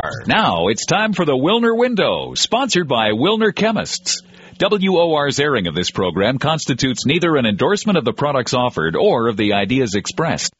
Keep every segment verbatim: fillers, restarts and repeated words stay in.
Now it's time for the Wilner Window, sponsored by Wilner Chemists. W O R's airing of this program constitutes neither an endorsement of the products offered or of the ideas expressed.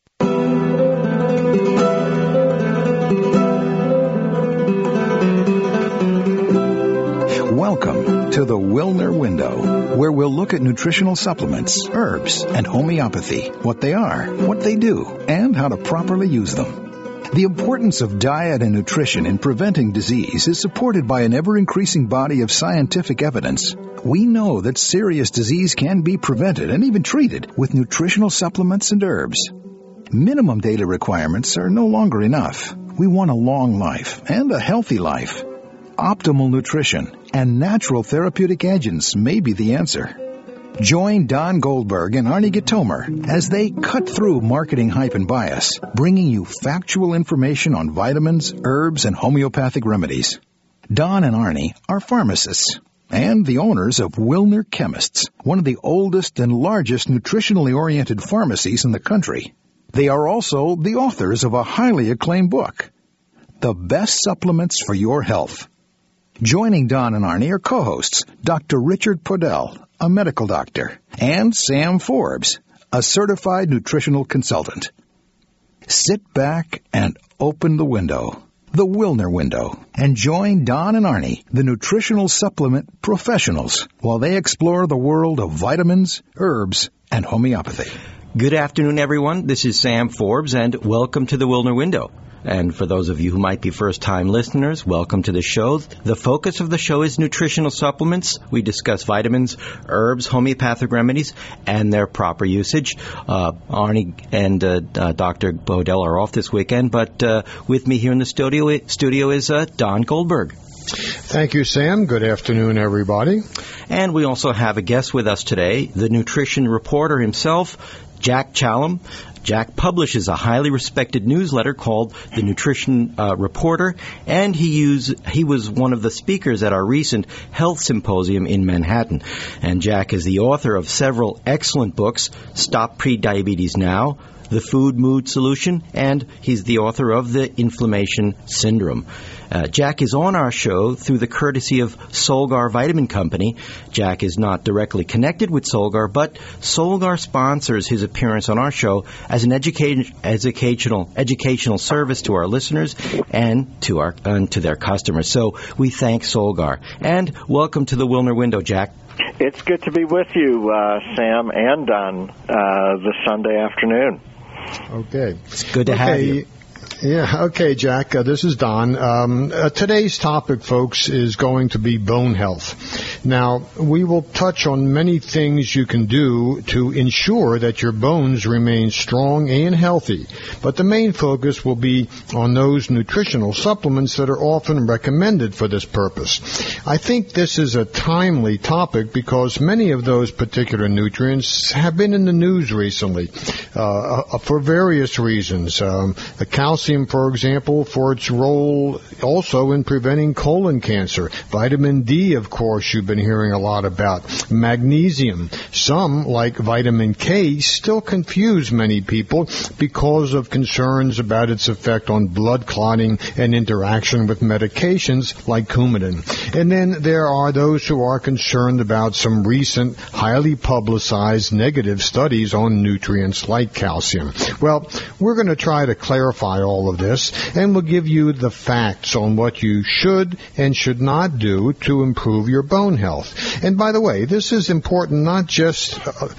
Welcome to the Wilner Window, where we'll look at nutritional supplements, herbs, and homeopathy, what they are, what they do, and how to properly use them. The importance of diet and nutrition in preventing disease is supported by an ever-increasing body of scientific evidence. We know that serious disease can be prevented and even treated with nutritional supplements and herbs. Minimum daily requirements are no longer enough. We want a long life and a healthy life. Optimal nutrition and natural therapeutic agents may be the answer. Join Don Goldberg and Arnie Gitomer as they cut through marketing hype and bias, bringing you factual information on vitamins, herbs, and homeopathic remedies. Don and Arnie are pharmacists and the owners of Wilner Chemists, one of the oldest and largest nutritionally oriented pharmacies in the country. They are also the authors of a highly acclaimed book, The Best Supplements for Your Health. Joining Don and Arnie are co-hosts Doctor Richard Podell, a medical doctor, and Sam Forbes, a certified nutritional consultant. Sit back and open the window, the Wilner Window, and join Don and Arnie, the nutritional supplement professionals, while they explore the world of vitamins, herbs, and homeopathy. Good afternoon, everyone. This is Sam Forbes, and welcome to the Wilner Window. And for those of you who might be first-time listeners, welcome to the show. The focus of the show is nutritional supplements. We discuss vitamins, herbs, homeopathic remedies, and their proper usage. Uh, Arnie and uh, uh, Doctor Podell are off this weekend, but uh, with me here in the studio, studio is uh, Don Goldberg. Thank you, Sam. Good afternoon, everybody. And we also have a guest with us today, the nutrition reporter himself, Jack Challam. Jack publishes a highly respected newsletter called The Nutrition uh, Reporter, and he used, he was one of the speakers at our recent health symposium in Manhattan. And Jack is the author of several excellent books, Stop Prediabetes Now, The Food Mood Solution, and he's the author of The Inflammation Syndrome. Uh, Jack is on our show through the courtesy of Solgar Vitamin Company. Jack is not directly connected with Solgar, but Solgar sponsors his appearance on our show as an education, educational educational service to our listeners and to our and to their customers. So we thank Solgar. And welcome to the Wilner Window, Jack. It's good to be with you, uh, Sam and Don, uh, this Sunday afternoon. Okay. It's good to okay. have you. Yeah, okay, Jack. Uh, this is Don. Um, uh, today's topic, folks, is going to be bone health. Now, we will touch on many things you can do to ensure that your bones remain strong and healthy, but the main focus will be on those nutritional supplements that are often recommended for this purpose. I think this is a timely topic because many of those particular nutrients have been in the news recently uh, for various reasons. Um, the calcium Calcium, for example, for its role also in preventing colon cancer. Vitamin D, of course, you've been hearing a lot about. Magnesium. Some, like vitamin K, still confuse many people because of concerns about its effect on blood clotting and interaction with medications like Coumadin. And then there are those who are concerned about some recent, highly publicized negative studies on nutrients like calcium. Well, we're going to try to clarify all of this, and we'll give you the facts on what you should and should not do to improve your bone health. And by the way, this is important not just uh,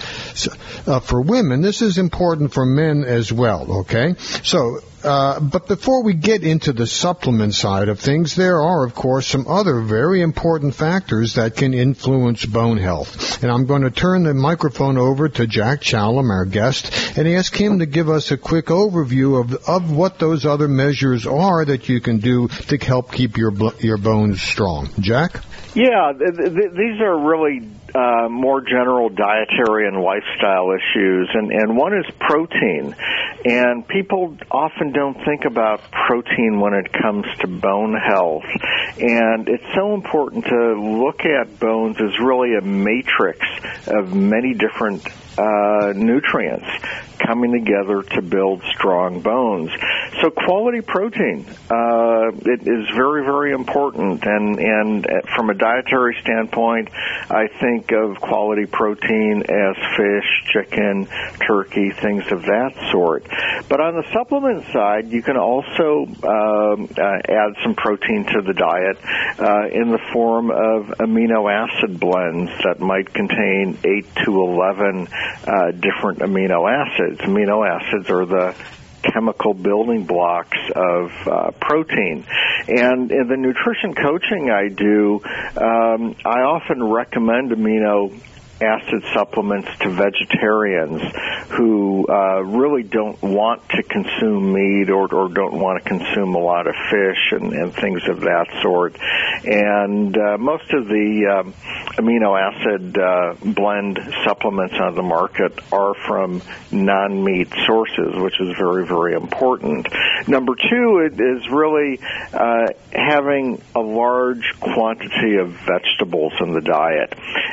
uh, for women, this is important for men as well, okay? So, Uh, but before we get into the supplement side of things, there are, of course, some other very important factors that can influence bone health. And I'm going to turn the microphone over to Jack Challam, our guest, and ask him to give us a quick overview of of what those other measures are that you can do to help keep your your bones strong. Jack? Yeah, th- th- these are really uh, more general dietary and lifestyle issues, and, and one is protein. And people often don't think about protein when it comes to bone health. And it's so important to look at bones as really a matrix of many different uh, nutrients coming together to build strong bones. so quality protein, uh, it is very, very important. And, and from a dietary standpoint, I think of quality protein as fish, chicken, turkey, things of that sort. But on the supplement side, you can also um, uh, add some protein to the diet uh, in the form of amino acid blends that might contain eight to eleven uh, different amino acids. Amino acids are the chemical building blocks of uh, protein. And in the nutrition coaching I do, um, I often recommend amino acid supplements to vegetarians who uh, really don't want to consume meat or, or don't want to consume a lot of fish and, and things of that sort. And uh, most of the um, amino acid uh, blend supplements on the market are from non-meat sources, which is very, very important. Number two, it is really uh, having a large quantity of vegetables in the diet.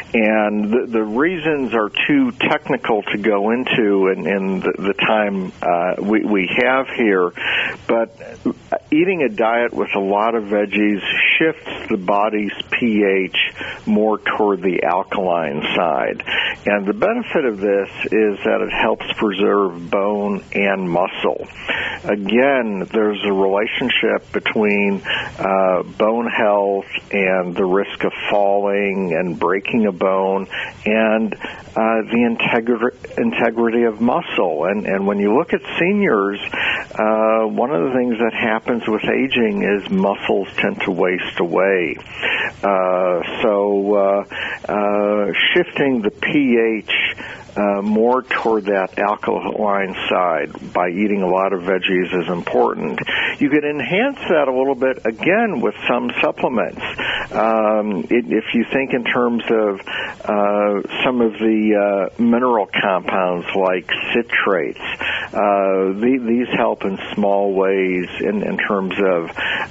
And the, the reasons are too technical to go into in, in the, the time uh, we, we have here, but eating a diet with a lot of veggies shifts the body's pH more toward the alkaline side. And the benefit of this is that it helps preserve bone and muscle. Again, there's a relationship between uh, bone health and the risk of falling and breaking a bone and uh, the integri- integrity of muscle. And, and when you look at seniors, uh, one of the things that happens with aging is muscles tend to waste away. Uh, so uh, uh, shifting the pH Uh, more toward that alkaline side by eating a lot of veggies is important. You can enhance that a little bit, again, with some supplements. Um, it, if you think in terms of uh, some of the uh, mineral compounds like citrates, uh, the, these help in small ways in, in terms of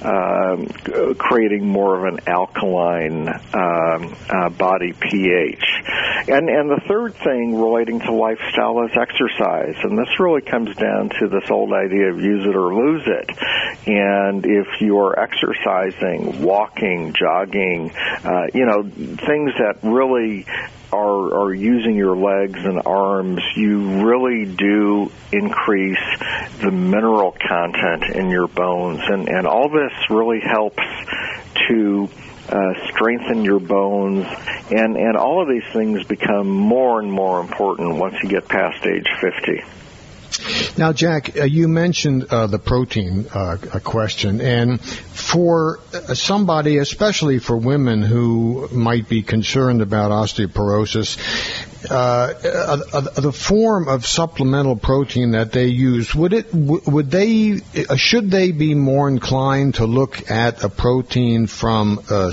uh, creating more of an alkaline um, uh, body pH. And, and the third thing relating to lifestyle is exercise. And this really comes down to this old idea of use it or lose it. And if you're exercising, walking, jogging, uh, you know, things that really are, are using your legs and arms, you really do increase the mineral content in your bones. And, and all this really helps to Uh, strengthen your bones, and, and all of these things become more and more important once you get past age fifty. Now, Jack, uh, you mentioned uh, the protein uh, question, and for somebody, especially for women who might be concerned about osteoporosis, uh, uh, uh, the form of supplemental protein that they use, would it, would they, uh, should they be more inclined to look at a protein from uh,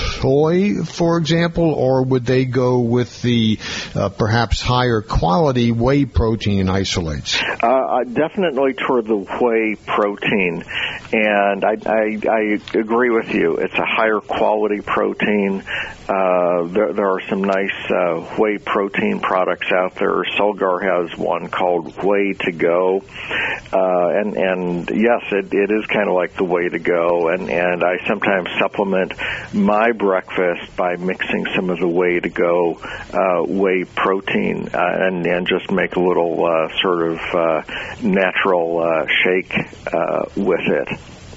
soy, for example, or would they go with the uh, perhaps higher quality whey protein isolates? Uh, definitely toward the whey protein, and I, I, I agree with you. It's a higher quality protein. Uh, there, there are some nice uh, whey protein products out there. Solgar has one called Whey to Go, uh, and and yes, it, it is kind of like the Way to Go. And and I sometimes supplement my breakfast by mixing some of the Way to Go uh, whey protein uh, and and just make a little uh, sort of uh, natural uh, shake uh, with it.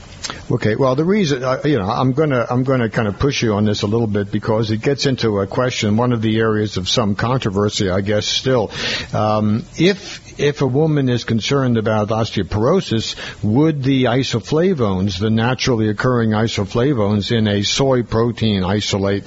Okay, well, the reason, uh, you know, I'm gonna, I'm gonna kind of push you on this a little bit because it gets into a question, one of the areas of some controversy, I guess, still. Um, if, if a woman is concerned about osteoporosis, would the isoflavones, the naturally occurring isoflavones in a soy protein isolate,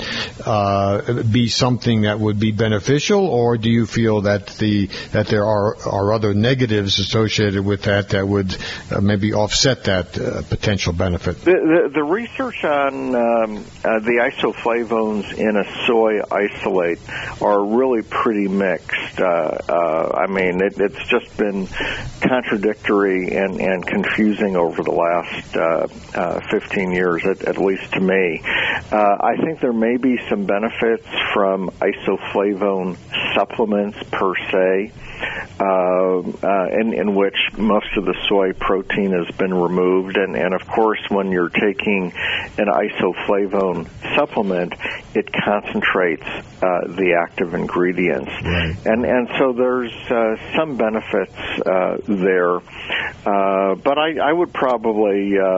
uh, be something that would be beneficial, or do you feel that the, that there are, are other negatives associated with that that would uh, maybe offset that uh, potential benefit? The, the, the research on um, uh, the isoflavones in a soy isolate are really pretty mixed. Uh, uh, I mean, it, it's just been contradictory and, and confusing over the last uh, uh, fifteen years, at, at least to me. Uh, I think there may be some benefits from isoflavone supplements per se. uh, uh, in, in which most of the soy protein has been removed. And, and of course, when you're taking an isoflavone supplement, it concentrates uh, the active ingredients. Right. And, and so there's uh, some benefits uh, there. Uh, but I, I would probably uh,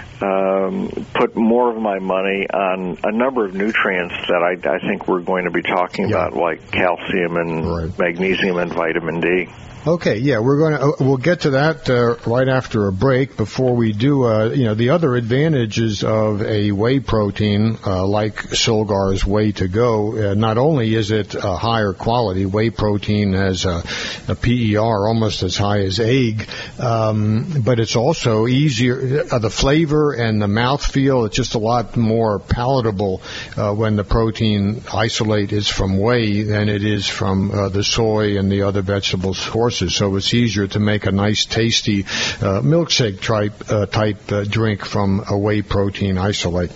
um, put more of my money on a number of nutrients that I, I think we're going to be talking yeah. about, like calcium and right. magnesium and vitamin D. Okay, yeah, we're going to uh, we'll get to that uh, right after a break. Before we do, uh, you know, the other advantages of a whey protein uh, like Solgar's Whey to Go. Uh, not only is it a higher quality, whey protein has a, a P E R almost as high as egg, um, but it's also easier. Uh, the flavor and the mouthfeel, it's just a lot more palatable uh, when the protein isolate is from whey than it is from uh, the soy and the other vegetable sources. So it's easier to make a nice, tasty uh, milkshake type uh, type uh, drink from a whey protein isolate.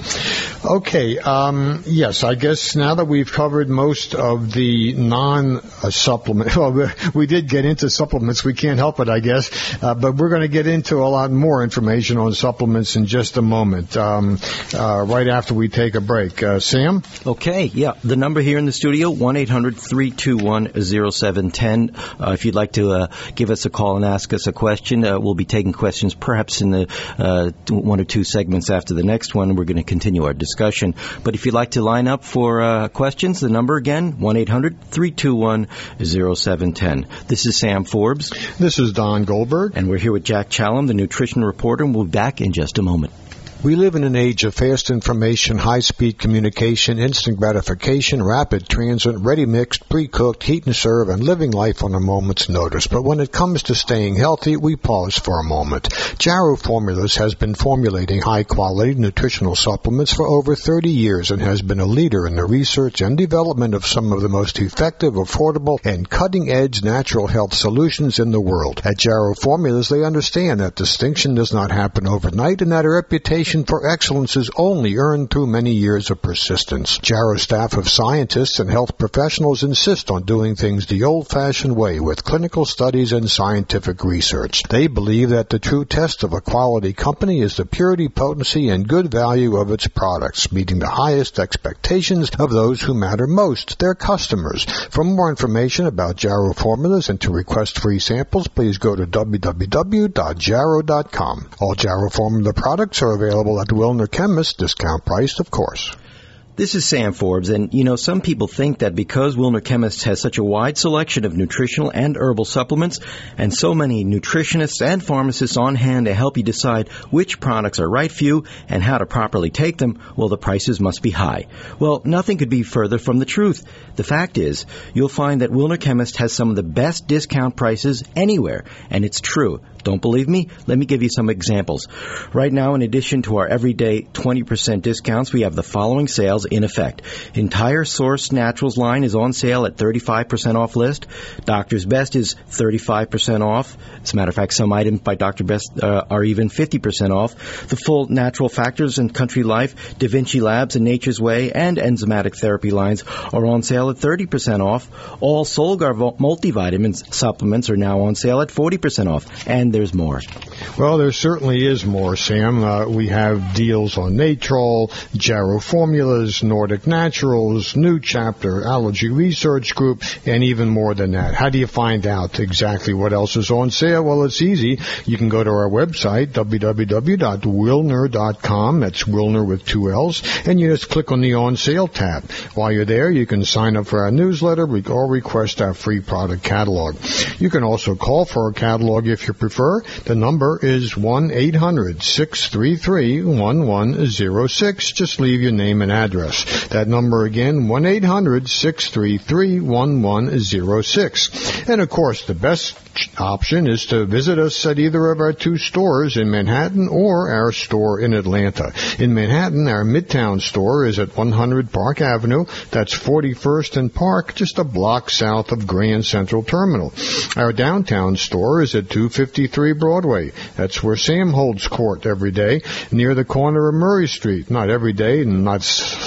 Okay, um, yes, I guess now that we've covered most of the non-supplement, well, we did get into supplements. We can't help it, I guess, uh, but we're going to get into a lot more information on supplements in just a moment, um, uh, right after we take a break. Uh, Sam? Okay, yeah, the number here in the studio, one eight hundred three two one oh seven one oh. Uh, if you'd like to uh, give us a call and ask us a question. Uh, we'll be taking questions perhaps in the uh, one or two segments after the next one. We're going to continue our discussion. But if you'd like to line up for uh, questions, the number again, one eight hundred three two one oh seven one oh. This is Sam Forbes. This is Don Goldberg. And we're here with Jack Challam, the nutrition reporter, and we'll be back in just a moment. We live in an age of fast information, high-speed communication, instant gratification, rapid transit, ready-mixed, pre-cooked, heat and serve, and living life on a moment's notice. But when it comes to staying healthy, we pause for a moment. Jarrow Formulas has been formulating high-quality nutritional supplements for over thirty years and has been a leader in the research and development of some of the most effective, affordable, and cutting-edge natural health solutions in the world. At Jarrow Formulas, they understand that distinction does not happen overnight and that a reputation for excellence is only earned through many years of persistence. Jarrow staff of scientists and health professionals insist on doing things the old-fashioned way with clinical studies and scientific research. They believe that the true test of a quality company is the purity, potency, and good value of its products, meeting the highest expectations of those who matter most, their customers. For more information about Jarrow Formulas and to request free samples, please go to w w w dot jarrow dot com. All Jarrow Formula products are available at Wilner Chemists, discount priced, of course. This is Sam Forbes, and, you know, some people think that because Wilner Chemists has such a wide selection of nutritional and herbal supplements and so many nutritionists and pharmacists on hand to help you decide which products are right for you and how to properly take them, well, the prices must be high. Well, nothing could be further from the truth. The fact is, you'll find that Wilner Chemist has some of the best discount prices anywhere, and it's true. Don't believe me? Let me give you some examples. Right now, in addition to our everyday twenty percent discounts, we have the following sales in effect. Entire Source Naturals line is on sale at thirty-five percent off list. Doctor's Best is thirty-five percent off. As a matter of fact, some items by Doctor Best uh, are even fifty percent off. The full Natural Factors and Country Life, Da Vinci Labs and Nature's Way, and Enzymatic Therapy lines are on sale at thirty percent off. All Solgar multivitamins supplements are now on sale at forty percent off. And there's more. Well, there certainly is more, Sam. Uh, we have deals on Natrol, Jarrow Formulas, Nordic Naturals, New Chapter, Allergy Research Group, and even more than that. How do you find out exactly what else is on sale? Well, it's easy. You can go to our website, w w w dot wilner dot com. That's Wilner with two L's. And you just click on the On Sale tab. While you're there, you can sign up for our newsletter or request our free product catalog. You can also call for our catalog if you prefer. The number is one eight hundred six three three one one zero six. Just leave your name and address. That number again, one eight hundred six three three one one zero six. And of course, the best option is to visit us at either of our two stores in Manhattan or our store in Atlanta. In Manhattan, our Midtown store is at one hundred Park Avenue. That's forty-first and Park, just a block south of Grand Central Terminal. Our downtown store is at two fifty-three Broadway. That's where Sam holds court every day, near the corner of Murray Street. Not every day, and not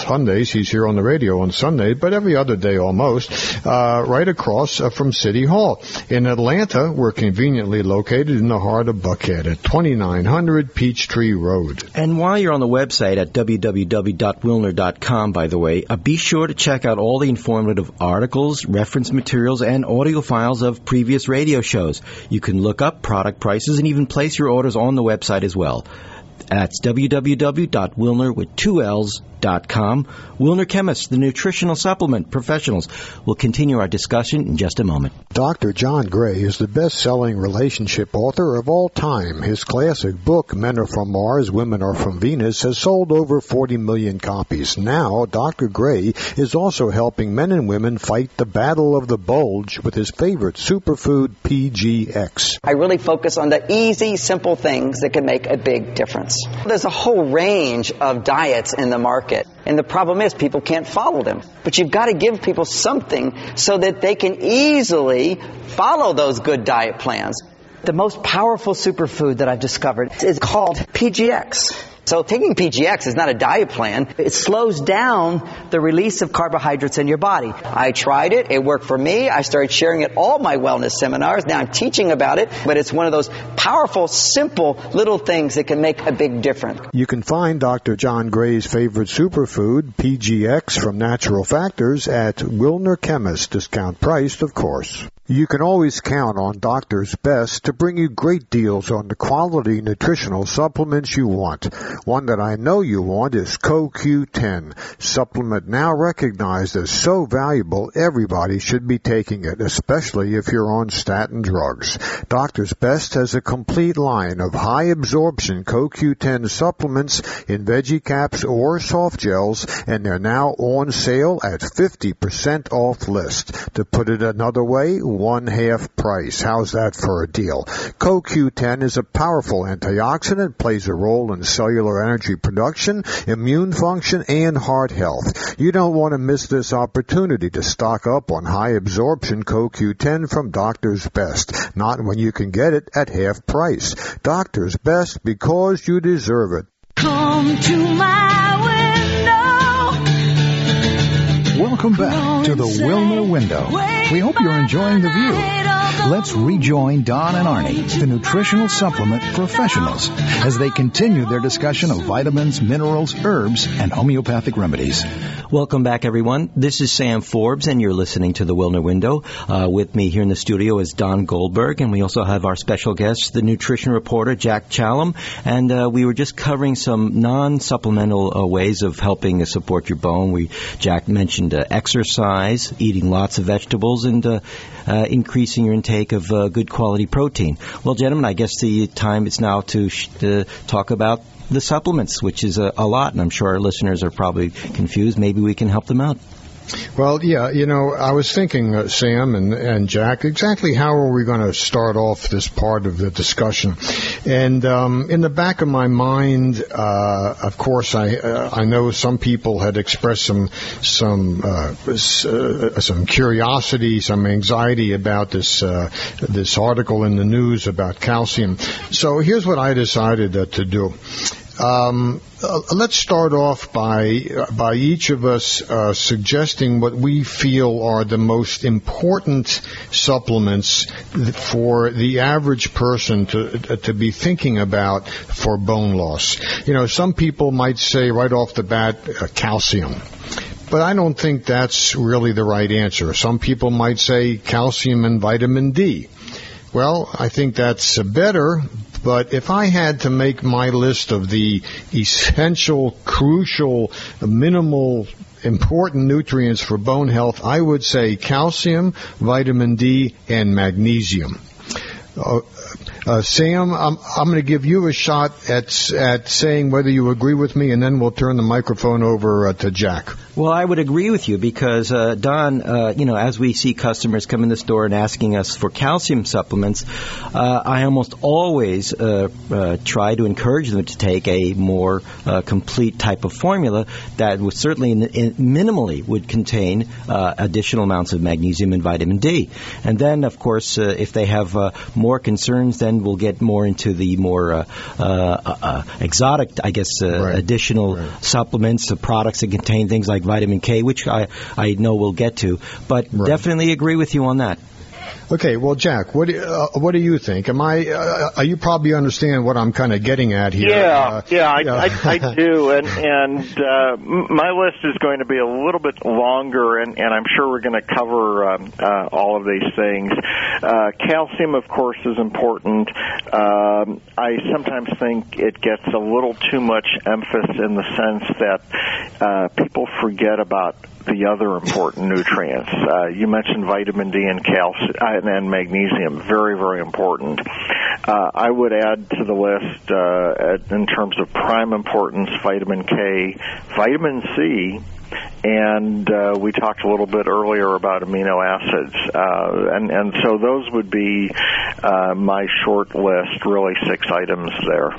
Sundays. He's here on the radio on Sunday, but every other day almost, uh, right across uh, from City Hall. In Atlanta, we're conveniently located in the heart of Buckhead at twenty-nine hundred Peachtree Road. And while you're on the website at w w w dot wilner dot com, by the way, uh, be sure to check out all the informative articles, reference materials, and audio files of previous radio shows. You can look up product prices and even place your orders on the website as well. That's w w w dot wilner with two L's dot com. Wilner Chemists, the nutritional supplement professionals. We'll continue our discussion in just a moment. Doctor John Gray is the best-selling relationship author of all time. His classic book, Men Are From Mars, Women Are From Venus, has sold over forty million copies. Now, Doctor Gray is also helping men and women fight the battle of the bulge with his favorite superfood, P G X. I really focus on the easy, simple things that can make a big difference. There's a whole range of diets in the market. And the problem is people can't follow them. But you've got to give people something so that they can easily follow those good diet plans. The most powerful superfood that I've discovered is called P G X. So taking P G X is not a diet plan. It slows down the release of carbohydrates in your body. I tried it. It worked for me. I started sharing it at all my wellness seminars. Now I'm teaching about it. But it's one of those powerful, simple little things that can make a big difference. You can find Doctor John Gray's favorite superfood, P G X from Natural Factors, at Wilner Chemists, discount priced, of course. You can always count on Doctor's Best to bring you great deals on the quality nutritional supplements you want. One that I know you want is C O Q ten, supplement now recognized as so valuable everybody should be taking it, especially if you're on statin drugs. Doctor's Best has a complete line of high-absorption C O Q ten supplements in veggie caps or soft gels, and they're now on sale at fifty percent off list. To put it another way, one half price. How's that for a deal? C O Q ten is a powerful antioxidant, plays a role in cellular energy production, immune function, and heart health. You don't want to miss this opportunity to stock up on high absorption C O Q ten from Doctor's Best. Not when you can get it at half price. Doctor's Best, because you deserve it. Come to my window. Welcome back to the Wilner Window. We hope you're enjoying the view. Let's rejoin Don and Arnie, the nutritional supplement professionals, as they continue their discussion of vitamins, minerals, herbs, and homeopathic remedies. Welcome back, everyone. This is Sam Forbes, and you're listening to the Wilner Window. Uh, with me here in the studio is Don Goldberg, and we also have our special guest, the nutrition reporter, Jack Challam. And uh, we were just covering some non-supplemental uh, ways of helping uh, support your bone. We Jack mentioned uh, exercise, eating lots of vegetables, and uh, uh, increasing your intake of uh, good quality protein. Well, gentlemen, I guess the time is now to sh- to talk about the supplements, which is a, a lot, and I'm sure our listeners are probably confused. Maybe we can help them out. Well, yeah, you know, I was thinking, uh, Sam and, and Jack, exactly how are we going to start off this part of the discussion? And um, in the back of my mind, uh, of course, I uh, I know some people had expressed some some uh, uh, some curiosity, some anxiety about this uh, this article in the news about calcium. So here's what I decided uh, to do. Um, uh, let's start off by uh, by each of us uh, suggesting what we feel are the most important supplements for the average person to uh, to be thinking about for bone loss. You know, some people might say right off the bat, uh, calcium. But I don't think that's really the right answer. Some people might say calcium and vitamin D. Well, I think that's uh, better. But if I had to make my list of the essential, crucial, minimal, important nutrients for bone health, I would say calcium, vitamin D, and magnesium. Uh, uh, Sam, I'm, I'm going to give you a shot at at saying whether you agree with me, and then we'll turn the microphone over uh, to Jack. Well, I would agree with you because, uh, Don, uh, you know, as we see customers come in the store and asking us for calcium supplements, uh, I almost always uh, uh, try to encourage them to take a more uh, complete type of formula that would certainly in, in minimally would contain uh, additional amounts of magnesium and vitamin D. And then, of course, uh, if they have uh, more concerns than then we'll get more into the more uh, uh, uh, exotic, I guess, uh, right. additional right. supplements, uh, products that contain things like vitamin K, which I, I know we'll get to. But right. definitely agree with you on that. Okay, well, Jack, what do, uh, what do you think? Am I? Uh, you probably understand what I'm kind of getting at here. Yeah, uh, yeah, I, yeah. I, I do, and and uh, my list is going to be a little bit longer, and, and I'm sure we're going to cover um, uh, all of these things. Uh, calcium, of course, is important. Um, I sometimes think it gets a little too much emphasis in the sense that uh, people forget about the other important nutrients. Uh, you mentioned vitamin D and calcium and, and magnesium, very, very important. Uh, I would add to the list, uh, in terms of prime importance, vitamin K, vitamin C, and uh, we talked a little bit earlier about amino acids. Uh, and, and so those would be uh, my short list, really six items there.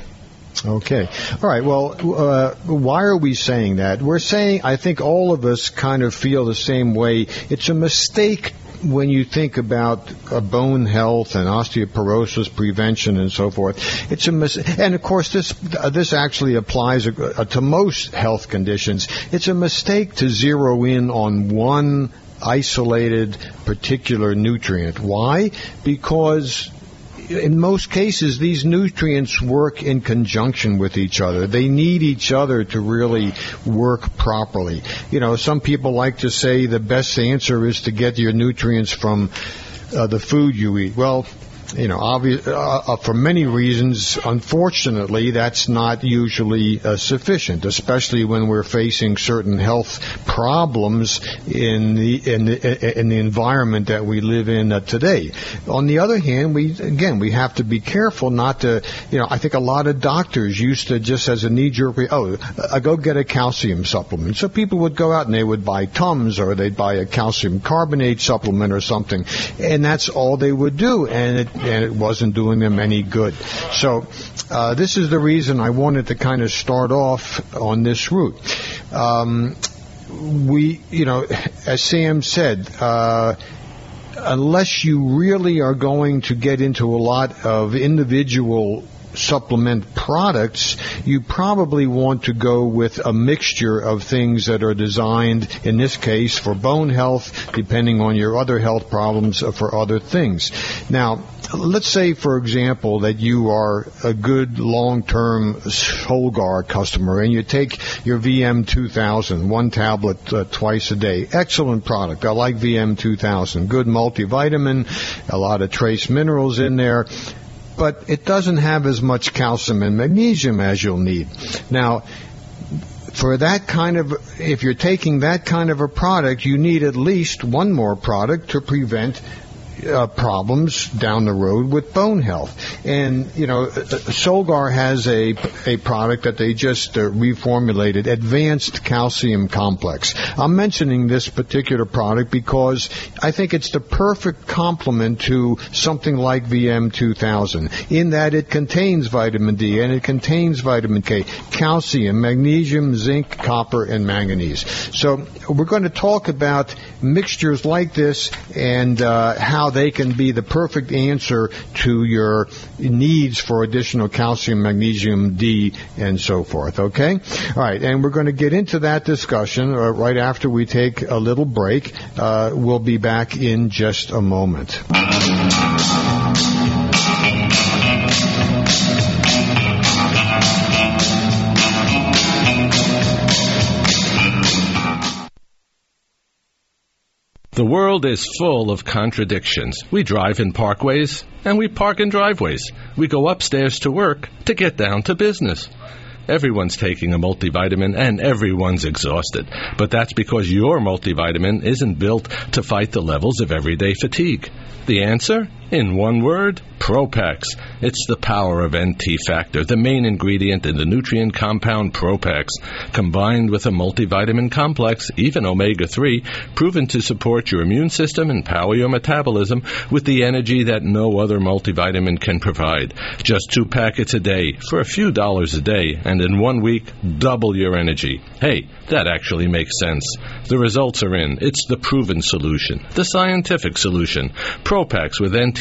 Okay. All right. Well, uh, why are we saying that? We're saying, I think all of us kind of feel the same way. It's a mistake when you think about uh, bone health and osteoporosis prevention and so forth. It's a mis- and of course this uh, this actually applies uh, to most health conditions. It's a mistake to zero in on one isolated particular nutrient. Why? Because in most cases, these nutrients work in conjunction with each other. They need each other to really work properly. You know, some people like to say the best answer is to get your nutrients from uh, the food you eat. Well, you know, obvious, uh, for many reasons, unfortunately, that's not usually uh, sufficient, especially when we're facing certain health problems in the in the, in the environment that we live in uh, today. On the other hand, we again we have to be careful not to. You know, I think a lot of doctors used to just as a knee-jerk, oh, I go get a calcium supplement. So people would go out and they would buy Tums or they'd buy a calcium carbonate supplement or something, and that's all they would do, and it. and it wasn't doing them any good. So uh, this is the reason I wanted to kind of start off on this route. Um, we, you know, as Sam said, uh, unless you really are going to get into a lot of individual supplement products, you probably want to go with a mixture of things that are designed, in this case, for bone health, depending on your other health problems for other things. Now, let's say, for example, that you are a good long-term Solgar customer and you take your V M two thousand, one tablet uh, twice a day. Excellent product. I like V M two thousand. Good multivitamin, a lot of trace minerals in there. But it doesn't have as much calcium and magnesium as you'll need. Now, for that kind of, if you're taking that kind of a product, you need at least one more product to prevent Uh, problems down the road with bone health. And, you know, Solgar has a, a product that they just uh, reformulated, Advanced Calcium Complex. I'm mentioning this particular product because I think it's the perfect complement to something like V M two thousand, in that it contains vitamin D and it contains vitamin K, calcium, magnesium, zinc, copper, and manganese. So we're going to talk about mixtures like this and uh, how they can be the perfect answer to your needs for additional calcium, magnesium, D, and so forth. Okay? All right, and we're going to get into that discussion uh, right after we take a little break. Uh, we'll be back in just a moment. The world is full of contradictions. We drive in parkways, and we park in driveways. We go upstairs to work to get down to business. Everyone's taking a multivitamin, and everyone's exhausted. But that's because your multivitamin isn't built to fight the levels of everyday fatigue. The answer? In one word, Propax. It's the power of N T factor, the main ingredient in the nutrient compound Propax, combined with a multivitamin complex, even omega three, proven to support your immune system and power your metabolism with the energy that no other multivitamin can provide. Just two packets a day for a few dollars a day, and in one week, double your energy. Hey, that actually makes sense. The results are in. It's the proven solution, the scientific solution. Propax with N T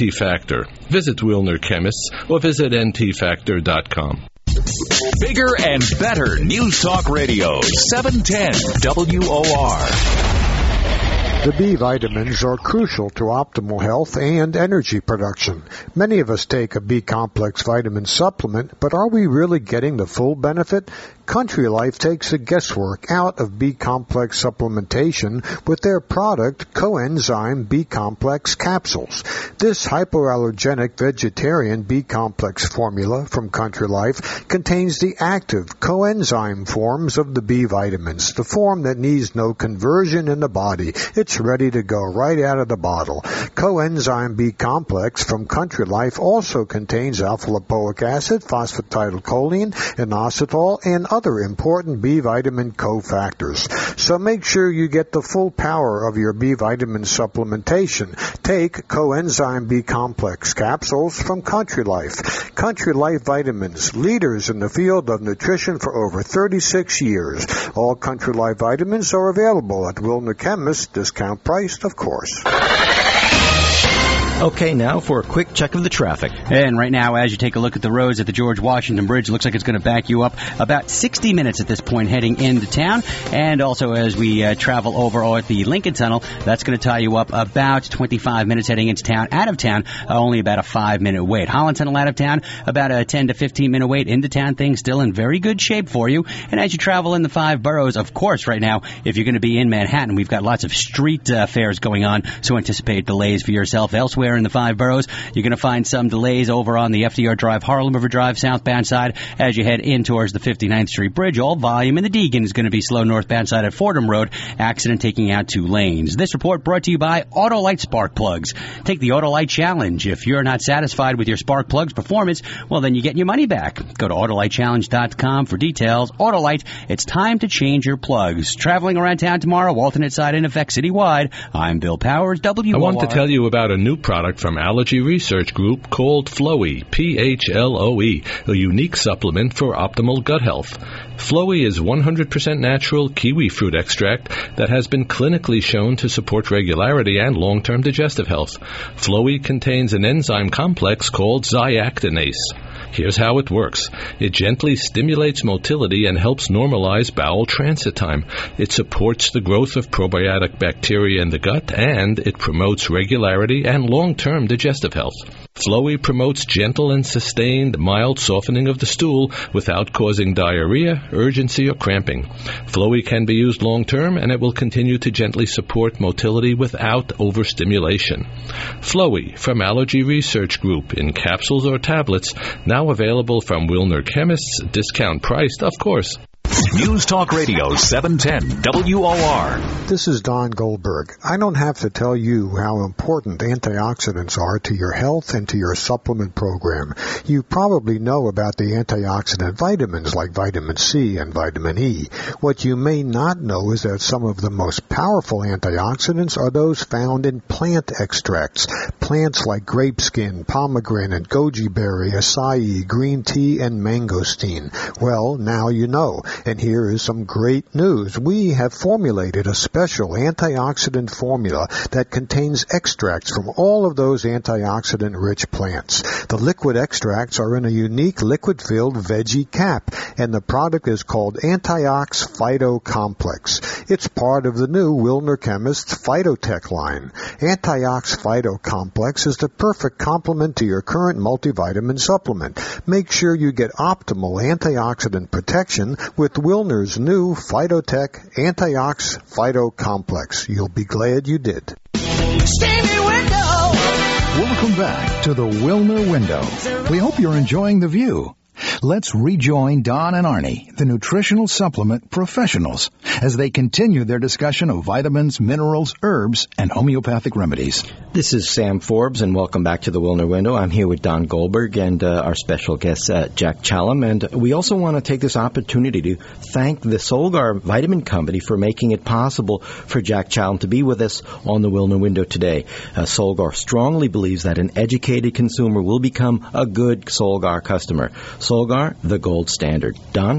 T Factor. Visit Wilner Chemists or visit N T factor dot com. Bigger and better News Talk Radio, seven ten W O R. The B vitamins are crucial to optimal health and energy production. Many of us take a B-complex vitamin supplement, but are we really getting the full benefit? Country Life takes the guesswork out of B-complex supplementation with their product Coenzyme B-complex capsules. This hypoallergenic vegetarian B-complex formula from Country Life contains the active coenzyme forms of the B vitamins, the form that needs no conversion in the body. It's ready to go right out of the bottle. Coenzyme B-complex from Country Life also contains alpha-lipoic acid, phosphatidylcholine, inositol, and other other important B vitamin cofactors. So make sure you get the full power of your B vitamin supplementation. Take Coenzyme B complex capsules from Country Life. Country Life vitamins, leaders in the field of nutrition for over thirty-six years. All Country Life vitamins are available at Wilner Chemists, discount priced, of course. Okay, now for a quick check of the traffic. And right now, as you take a look at the roads at the George Washington Bridge, it looks like it's going to back you up about sixty minutes at this point heading into town. And also as we uh, travel over at the Lincoln Tunnel, that's going to tie you up about twenty-five minutes heading into town. Out of town, uh, only about a five-minute wait. Holland Tunnel out of town, about a ten to fifteen-minute wait. Into town, things still in very good shape for you. And as you travel in the five boroughs, of course, right now, if you're going to be in Manhattan, we've got lots of street uh, fairs going on, so anticipate delays for yourself elsewhere in the five boroughs. You're going to find some delays over on the F D R Drive, Harlem River Drive, southbound side as you head in towards the fifty-ninth Street Bridge. All volume in the Deegan is going to be slow northbound side at Fordham Road. Accident taking out two lanes. This report brought to you by Autolite Spark Plugs. Take the Autolite Challenge. If you're not satisfied with your spark plugs performance, well, then you get your money back. Go to Autolite Challenge dot com for details. Autolite, it's time to change your plugs. Traveling around town tomorrow, alternate side in effect citywide. I'm Bill Powers, W O R. I want to tell you about a new product from Allergy Research Group called Floe, P H L O E, a unique supplement for optimal gut health. Floe is one hundred percent natural kiwi fruit extract that has been clinically shown to support regularity and long-term digestive health. Floe contains an enzyme complex called zyactinase. Here's how it works. It gently stimulates motility and helps normalize bowel transit time. It supports the growth of probiotic bacteria in the gut, and it promotes regularity and long-term digestive health. Floe promotes gentle and sustained mild softening of the stool without causing diarrhea, urgency, or cramping. Floe can be used long-term, and it will continue to gently support motility without overstimulation. Floe from Allergy Research Group in capsules or tablets, now available from Wilner Chemists, discount priced, of course. News Talk Radio, seven ten W O R. This is Don Goldberg. I don't have to tell you how important antioxidants are to your health and to your supplement program. You probably know about the antioxidant vitamins like vitamin C and vitamin E. What you may not know is that some of the most powerful antioxidants are those found in plant extracts. Plants like grapeskin, pomegranate, goji berry, acai, green tea, and mangosteen. Well, now you know. And here is some great news. We have formulated a special antioxidant formula that contains extracts from all of those antioxidant-rich plants. The liquid extracts are in a unique liquid-filled veggie cap, and the product is called Antiox Phyto Complex. It's part of the new Wilner Chemists Phytotech line. Antiox Phyto Complex is the perfect complement to your current multivitamin supplement. Make sure you get optimal antioxidant protection with Wilner's new Phytotech Antiox Phyto Complex. You'll be glad you did. Welcome back to the Wilner Window. We hope you're enjoying the view. Let's rejoin Don and Arnie, the nutritional supplement professionals, as they continue their discussion of vitamins, minerals, herbs, and homeopathic remedies. This is Sam Forbes, and welcome back to the Wilner Window. I'm here with Don Goldberg and uh, our special guest, uh, Jack Challam. And we also want to take this opportunity to thank the Solgar Vitamin Company for making it possible for Jack Challam to be with us on the Wilner Window today. Uh, Solgar strongly believes that an educated consumer will become a good Solgar customer. Solgar, the gold standard. Don?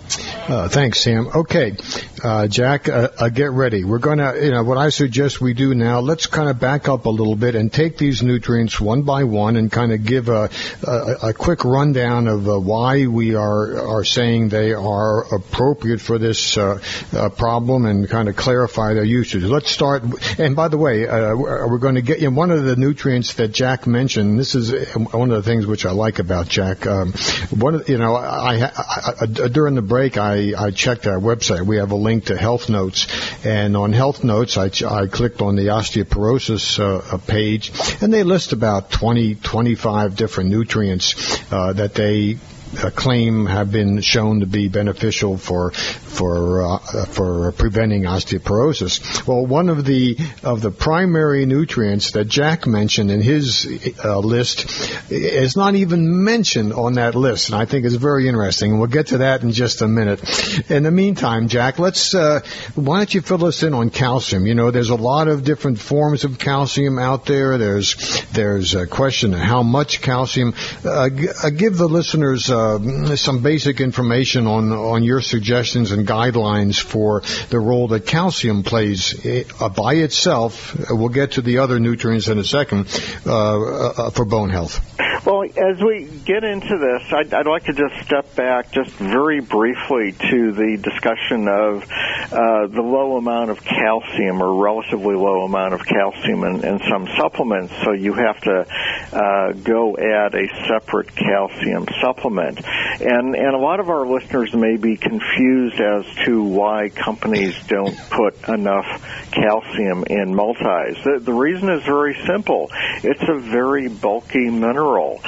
Uh, thanks, Sam. Okay, uh, Jack, uh, uh, get ready. We're going to, you know, what I suggest we do now, let's kind of back up a little bit and take these nutrients one by one and kind of give a, a, a quick rundown of uh, why we are, are saying they are appropriate for this uh, uh, problem and kind of clarify their usage. Let's start, and by the way, uh, we're going to get in one of the nutrients that Jack mentioned. This is one of the things which I like about Jack. Um, one of, you know, I, I, I during the break, I I checked our website. We have a link to Health Notes, and on Health Notes, I, I clicked on the osteoporosis uh, page, and they list about twenty, twenty-five different nutrients uh, that they uh, claim have been shown to be beneficial for for uh, for preventing osteoporosis. Well, one of the of the primary nutrients that Jack mentioned in his uh, list is not even mentioned on that list, and I think it's very interesting. And we'll get to that in just a minute. In the meantime, Jack, let's uh, why don't you fill us in on calcium? You know, there's a lot of different forms of calcium out there. There's there's a question of how much calcium. Uh, g- uh, give the listeners uh, some basic information on on your suggestions and guidelines for the role that calcium plays uh, by itself. We'll get to the other nutrients in a second uh, uh, for bone health. Well, as we get into this, I'd, I'd like to just step back just very briefly to the discussion of uh, the low amount of calcium or relatively low amount of calcium in, in some supplements, so you have to uh, go add a separate calcium supplement. And, and a lot of our listeners may be confused as to why companies don't put enough calcium in multis. The, the reason is very simple. It's a very bulky mineral.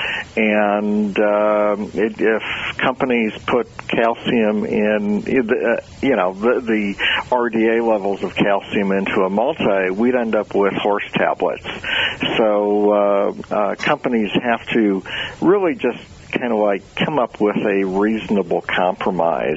And um, it, if companies put calcium in, uh, you know, the, the R D A levels of calcium into a multi, we'd end up with horse tablets. So uh, uh, companies have to really just kind of like come up with a reasonable compromise.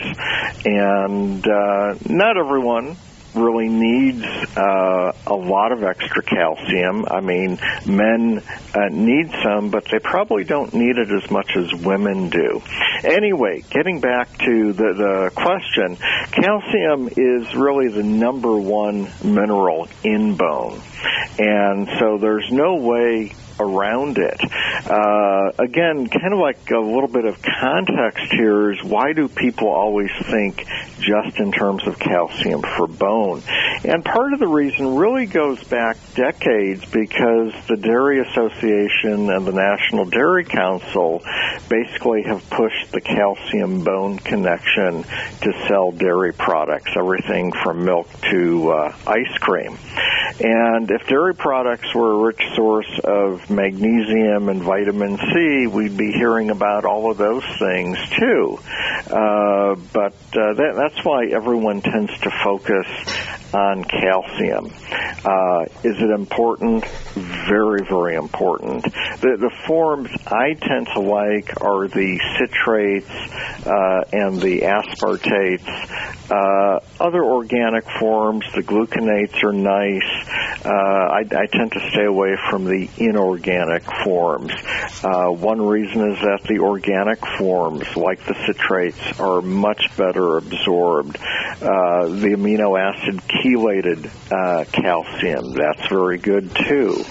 And uh, not everyone really needs uh, a lot of extra calcium. I mean, men uh, need some, but they probably don't need it as much as women do. Anyway, getting back to the, the question, calcium is really the number one mineral in bone. And so there's no way around it. Uh, again, kind of like a little bit of context here is why do people always think just in terms of calcium for bone? And part of the reason really goes back decades because the Dairy Association and the National Dairy Council basically have pushed the calcium bone connection to sell dairy products, everything from milk to uh, ice cream. And if dairy products were a rich source of magnesium and vitamin C, we'd be hearing about all of those things too. Uh, but uh, that, that's why everyone tends to focus on calcium. Uh, is it important? Very, very important. The, the forms I tend to like are the citrates uh, and the aspartates. Uh, other organic forms, the gluconates are nice. Uh, I, I tend to stay away from the inorganic forms. Uh, one reason is that the organic forms, like the citrates, are much better absorbed. Uh, the amino acid chelated uh, calcium, that's very good too.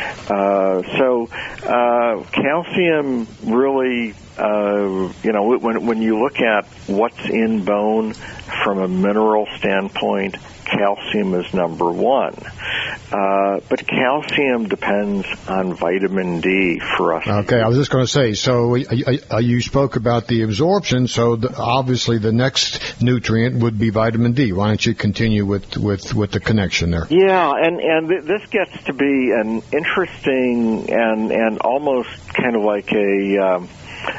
Uh, so uh, calcium really, uh, you know, when when you look at what's in bone from a mineral standpoint, calcium is number one. Uh, but calcium depends on vitamin D for us. Okay, I was just going to say, so uh, you spoke about the absorption, so the, obviously the next nutrient would be vitamin D. Why don't you continue with, with, with the connection there? Yeah, and, and th- this gets to be an interesting and, and almost kind of like a... Um,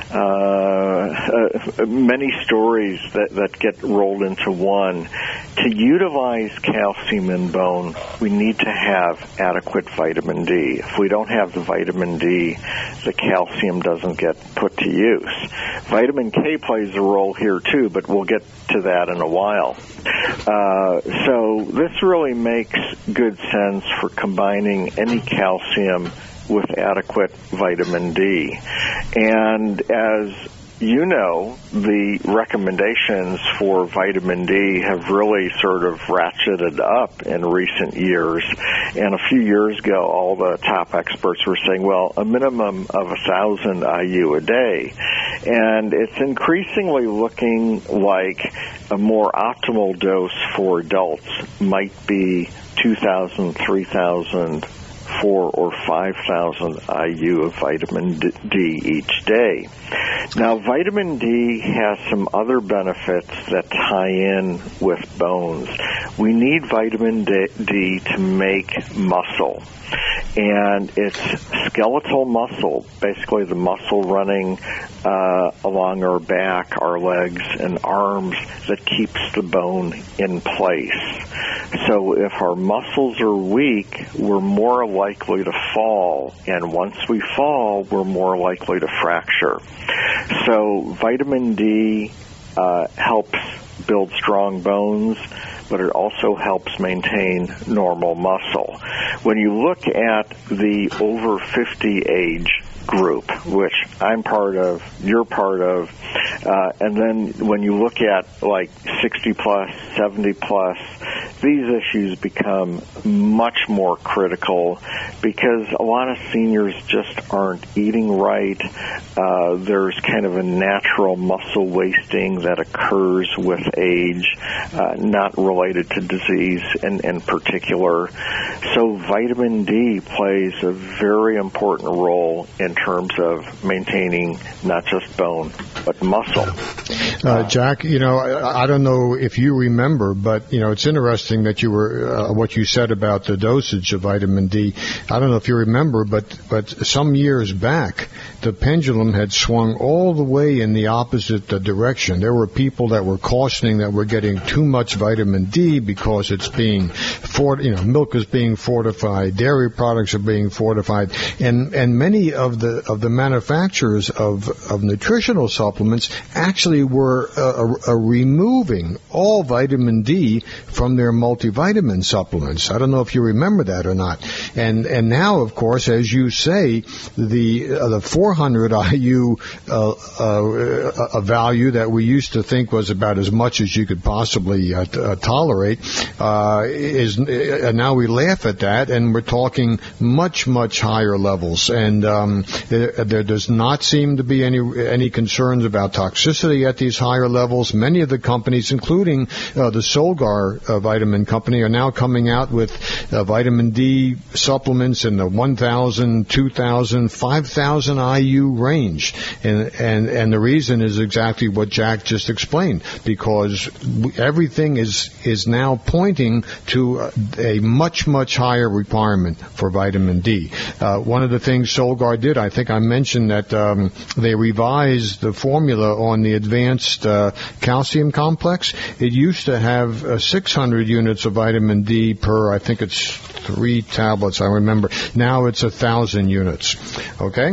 Uh, uh, many stories that, that get rolled into one. To utilize calcium in bone, we need to have adequate vitamin D. If we don't have the vitamin D, the calcium doesn't get put to use. Vitamin K plays a role here too, but we'll get to that in a while. Uh, so this really makes good sense for combining any calcium with adequate vitamin D. And as you know, the recommendations for vitamin D have really sort of ratcheted up in recent years. And a few years ago, all the top experts were saying, well, a minimum of one thousand I U a day. And it's increasingly looking like a more optimal dose for adults might be two thousand, three thousand, four or five thousand I U of vitamin D each day. Now, vitamin D has some other benefits that tie in with bones. We need vitamin D to make muscle. And it's skeletal muscle, basically the muscle running uh, along our back, our legs, and arms that keeps the bone in place. So if our muscles are weak, we're more likely to fall. And once we fall, we're more likely to fracture. So vitamin D uh, helps build strong bones, but it also helps maintain normal muscle. When you look at the over fifty age group, which I'm part of, you're part of, uh, and then when you look at like sixty plus, seventy plus, these issues become much more critical because a lot of seniors just aren't eating right. Uh, there's kind of a natural muscle wasting that occurs with age, uh, not related to disease in, in particular. So vitamin D plays a very important role in terms of maintaining not just bone, but muscle. Uh, Jack, you know, I, I don't know if you remember, but, you know, it's interesting that you were, uh, what you said about the dosage of vitamin D. I don't know if you remember, but, but some years back, the pendulum had swung all the way in the opposite uh, direction. There were people that were cautioning that we're getting too much vitamin D because it's being, fort- you know, milk is being fortified, dairy products are being fortified, and, and many of the, of the manufacturers of, of nutritional supplements actually were uh, uh, removing all vitamin D from their multivitamin supplements. I don't know if you remember that or not. And and now, of course, as you say, the uh, the four hundred I U uh, uh, a value that we used to think was about as much as you could possibly uh, t- uh, tolerate uh, is uh, now we laugh at that, and we're talking much much higher levels. And um, there, there does not seem to be any any concerns about toxicity at these higher levels. Many of the companies, including uh, the Solgar uh, vitamin company, are now coming out with uh, vitamin D supplements in the one thousand, two thousand, five thousand I U range. And, and, and the reason is exactly what Jack just explained, because everything is, is now pointing to a much, much higher requirement for vitamin D. Uh, one of the things Solgar did, I think I mentioned that um, they revised the formula on the advanced uh, calcium complex. It used to have uh, six hundred units of vitamin D per, I think it's three tablets, I remember. Now it's one thousand units. Okay?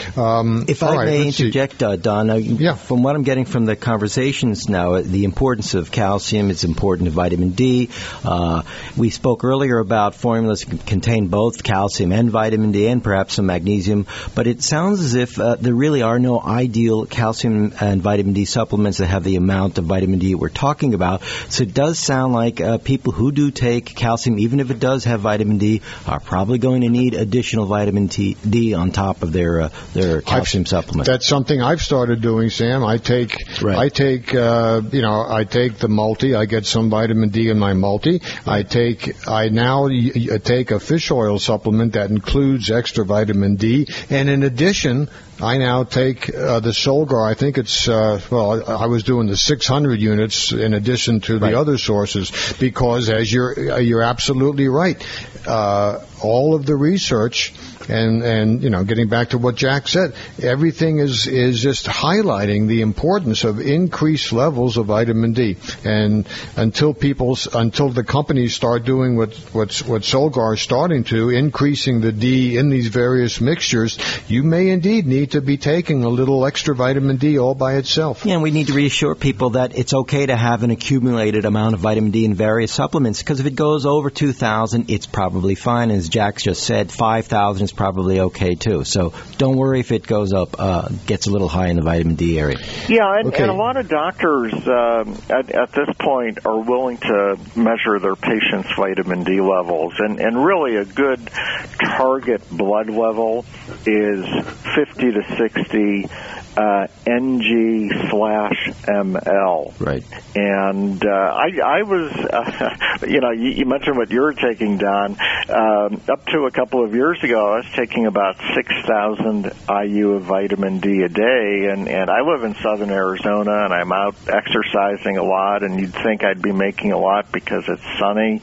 Um, if I right, may interject, uh, Don, uh, yeah. from what I'm getting from the conversations now, uh, the importance of calcium is important to vitamin D. Uh, we spoke earlier about formulas that contain both calcium and vitamin D and perhaps some magnesium, but it sounds as if uh, there really are no ideal calcium and vitamin D supplements that have the amount of vitamin D we're talking about. So it does sound like uh, people who do take calcium, even if it does have vitamin D, are probably going to need additional vitamin T- D on top of their uh, their calcium I've, supplement. That's something I've started doing, Sam. I take, right. I take, uh, you know, I take the multi. I get some vitamin D in my multi. I take, I now y- take a fish oil supplement that includes extra vitamin D, and in addition, I now take uh, the Solgar. I think it's, uh, well, I was doing the six hundred units in addition to the right. other sources, because as you're, you're absolutely right. Uh, all of the research and, and, you know, getting back to what Jack said, everything is, is just highlighting the importance of increased levels of vitamin D. And until people, until the companies start doing what, what's, what Solgar is starting to, increasing the D in these various mixtures, you may indeed need to be taking a little extra vitamin D all by itself. Yeah, and we need to reassure people that it's okay to have an accumulated amount of vitamin D in various supplements, because if it goes over two thousand, it's probably fine. As Jack just said, five thousand is probably okay too. So don't worry if it goes up, uh, gets a little high in the vitamin D area. Yeah, and, Okay. and a lot of doctors um, at, at this point are willing to measure their patients' vitamin D levels, and, and really a good target blood level is fifty to sixty uh, N G slash M L. Right. And uh, I, I was, uh, you know, you, you mentioned what you were taking, Don. Um, up to a couple of years ago, I was taking about six thousand I U of vitamin D a day, and, and I live in southern Arizona, and I'm out exercising a lot, and you'd think I'd be making a lot because it's sunny.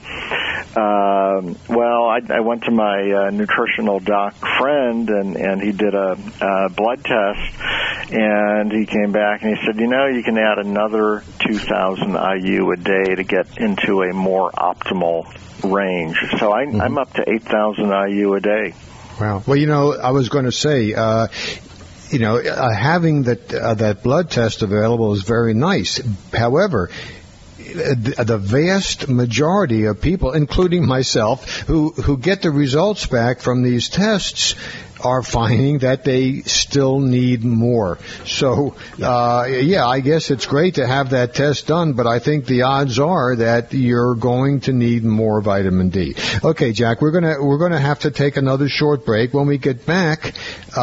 Um, well, I, I went to my uh, nutritional doc friend, and, and he did a, a blood test, and he came back and he said, you know, you can add another two thousand I U a day to get into a more optimal range. So I, mm-hmm. I'm up to eight thousand I U a day. Wow. Well, you know, I was going to say, uh, you know, uh, having that uh, that blood test available is very nice. However, the vast majority of people, including myself, who, who get the results back from these tests are finding that they still need more. So, uh, yeah, I guess it's great to have that test done, but I think the odds are that you're going to need more vitamin D. Okay, Jack, we're gonna we're gonna have to take another short break. When we get back,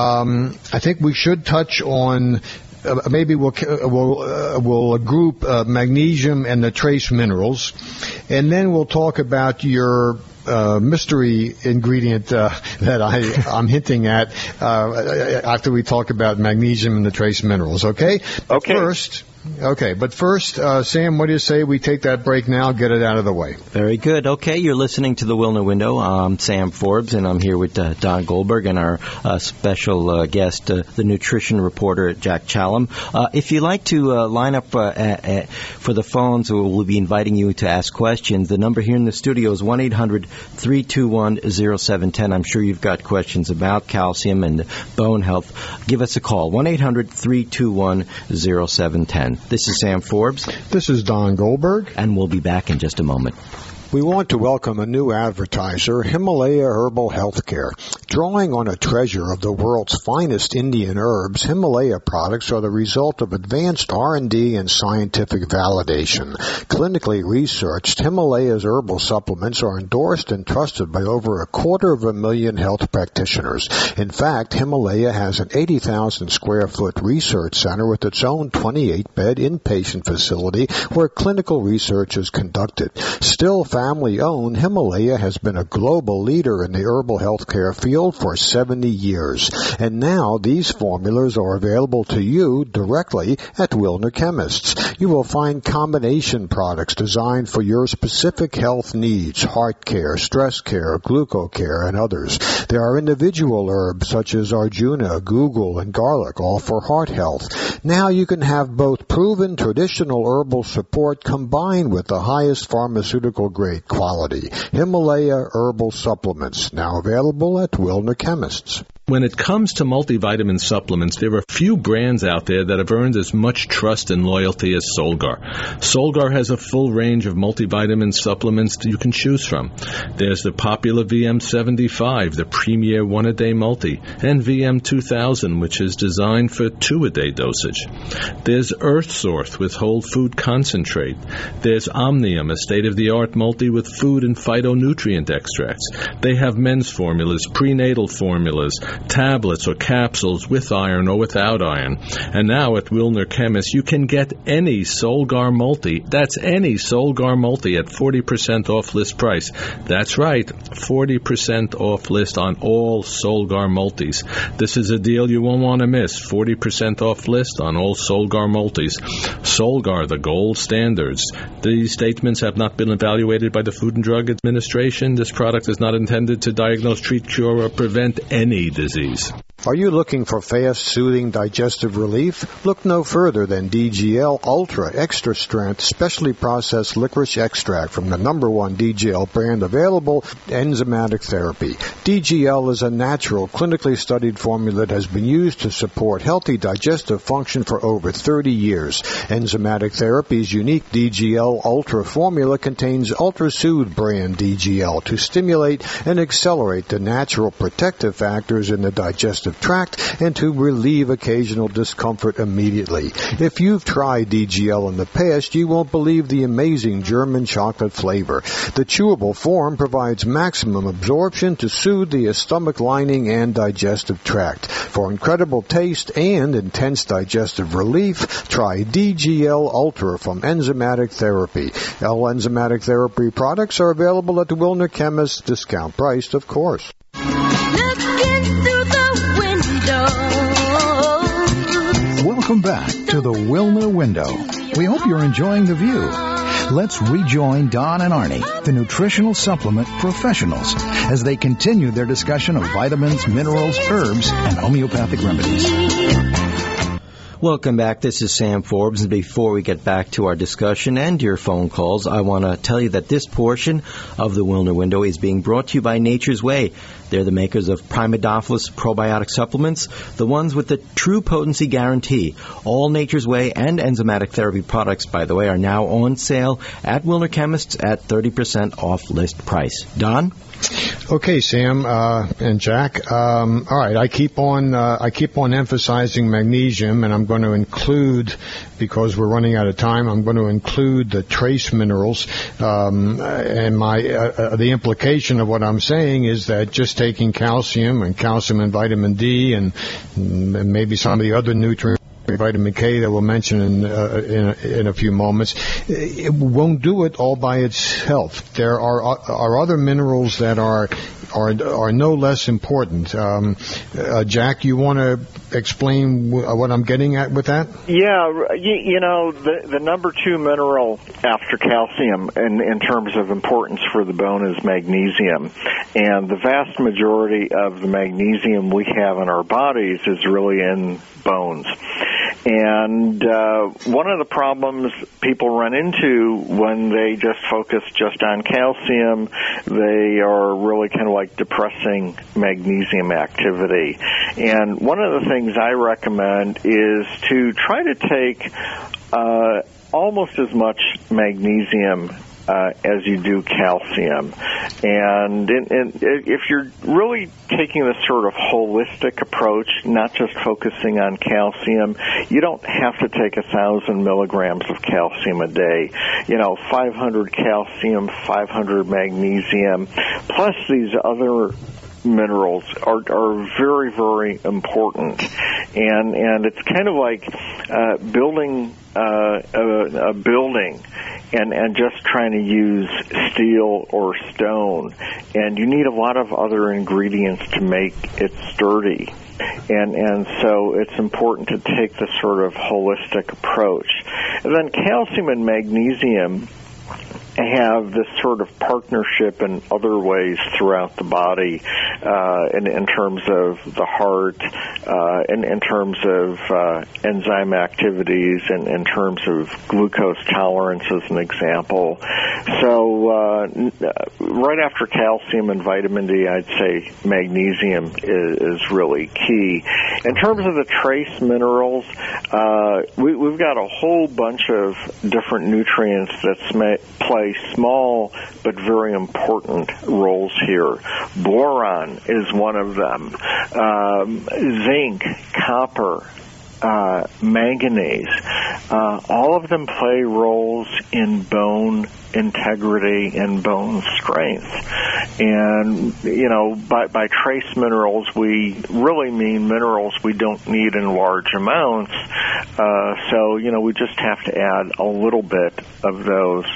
um, I think we should touch on. Uh, maybe we'll we'll uh, we'll group uh, magnesium and the trace minerals, and then we'll talk about your uh, mystery ingredient uh, that I I'm hinting at uh, after we talk about magnesium and the trace minerals. Okay. But okay. First. Okay, but first, uh, Sam, what do you say we take that break now, get it out of the way? Very good. Okay, you're listening to the Wilner Window. I'm Sam Forbes, and I'm here with uh, Don Goldberg and our uh, special uh, guest, uh, the nutrition reporter, Jack Challam. Uh, if you'd like to uh, line up uh, uh, for the phones, we'll be inviting you to ask questions. The number here in the studio is one eight hundred three two one oh seven one oh. I'm sure you've got questions about calcium and bone health. Give us a call, one eight hundred three two one oh seven one oh. This is Sam Forbes. This is Don Goldberg. And we'll be back in just a moment. We want to welcome a new advertiser, Himalaya Herbal Healthcare. Drawing on a treasure of the world's finest Indian herbs, Himalaya products are the result of advanced R and D and scientific validation. Clinically researched, Himalaya's herbal supplements are endorsed and trusted by over a quarter of a million health practitioners. In fact, Himalaya has an eighty thousand square foot research center with its own twenty-eight bed inpatient facility where clinical research is conducted. Still family-owned, Himalaya has been a global leader in the herbal healthcare field for seventy years. And now these formulas are available to you directly at Wilner Chemists. You will find combination products designed for your specific health needs, heart care, stress care, glucocare, and others. There are individual herbs such as Arjuna, Google, and garlic, all for heart health. Now you can have both proven traditional herbal support combined with the highest pharmaceutical grade quality. Himalaya Herbal Supplements, now available at Wilner Chemists. When it comes to multivitamin supplements, there are few brands out there that have earned as much trust and loyalty as Solgar. Solgar has a full range of multivitamin supplements that you can choose from. There's the popular V M seventy-five, the premier one-a-day multi, and V M two thousand, which is designed for two-a-day dosage. There's EarthSource with whole food concentrate. There's Omnium, a state-of-the-art multi with food and phytonutrient extracts. They have men's formulas, prenatal formulas, tablets or capsules with iron or without iron. And now at Wilner Chemists, you can get any Solgar multi. That's any Solgar multi at forty percent off list price. That's right, forty percent off list on all Solgar multis. This is a deal you won't want to miss. forty percent off list on all Solgar multis. Solgar, the gold standards. These statements have not been evaluated by the Food and Drug Administration. This product is not intended to diagnose, treat, cure, or prevent any disease. Are you looking for fast, soothing digestive relief? Look no further than D G L Ultra Extra Strength Specially Processed Licorice Extract from the number one D G L brand available, Enzymatic Therapy. D G L is a natural, clinically studied formula that has been used to support healthy digestive function for over thirty years. Enzymatic Therapy's unique D G L Ultra formula contains Ultra Soothe brand D G L to stimulate and accelerate the natural protective factors in the digestive tract and to relieve occasional discomfort immediately. If you've tried D G L in the past, you won't believe the amazing German chocolate flavor. The chewable form provides maximum absorption to soothe the stomach lining and digestive tract. For incredible taste and intense digestive relief, try D G L Ultra from Enzymatic Therapy. All Enzymatic Therapy products are available at the Wilner Chemist, discount priced, of course. Welcome back to the Wilner Window. We hope you're enjoying the view. Let's rejoin Don and Arnie, the nutritional supplement professionals, as they continue their discussion of vitamins, minerals, herbs, and homeopathic remedies. Welcome back. This is Sam Forbes. And before we get back to our discussion and your phone calls, I want to tell you that this portion of the Wilner Window is being brought to you by Nature's Way. They're the makers of Primidophilus probiotic supplements, the ones with the true potency guarantee. All Nature's Way and Enzymatic Therapy products, by the way, are now on sale at Wilner Chemists at thirty percent off list price. Don? Okay, Sam uh, and Jack. Um, all right, I keep on uh, I keep on emphasizing magnesium, and I'm going to include, because we're running out of time, I'm going to include the trace minerals. Um, and my uh, uh, the implication of what I'm saying is that just taking calcium and calcium and vitamin D and, and maybe some of the other nutrients, vitamin K that we'll mention in, uh, in, a, in a few moments, it won't do it all by itself. There are are other minerals that are are are no less important. Um, uh, Jack, you want to explain w- what I'm getting at with that? Yeah, you, you know, the the number two mineral after calcium in, in terms of importance for the bone is magnesium. And the vast majority of the magnesium we have in our bodies is really in bones. And uh, one of the problems people run into when they just focus just on calcium, they are really kind of like depressing magnesium activity. And one of the things I recommend is to try to take uh, almost as much magnesium Uh, as you do calcium. And, in, in, if you're really taking this sort of holistic approach, not just focusing on calcium, you don't have to take a thousand milligrams of calcium a day. You know, five hundred calcium, five hundred magnesium, plus these other minerals are, are very, very important. And, and it's kind of like uh, building uh, a, a building and, and just trying to use steel or stone. And you need a lot of other ingredients to make it sturdy. And, and so it's important to take this sort of holistic approach. And then calcium and magnesium have this sort of partnership in other ways throughout the body, uh, in, in terms of the heart, uh, in, in terms of uh, enzyme activities, and in terms of glucose tolerance, as an example. So uh, right after calcium and vitamin D, I'd say magnesium is, is really key. In terms of the trace minerals, uh, we, we've got a whole bunch of different nutrients that sm- play small but very important roles here. Boron is one of them. Um, zinc, copper, uh, manganese, uh, all of them play roles in bone integrity and bone strength. And, you know, by, by trace minerals, we really mean minerals we don't need in large amounts. Uh, so, you know, we just have to add a little bit of those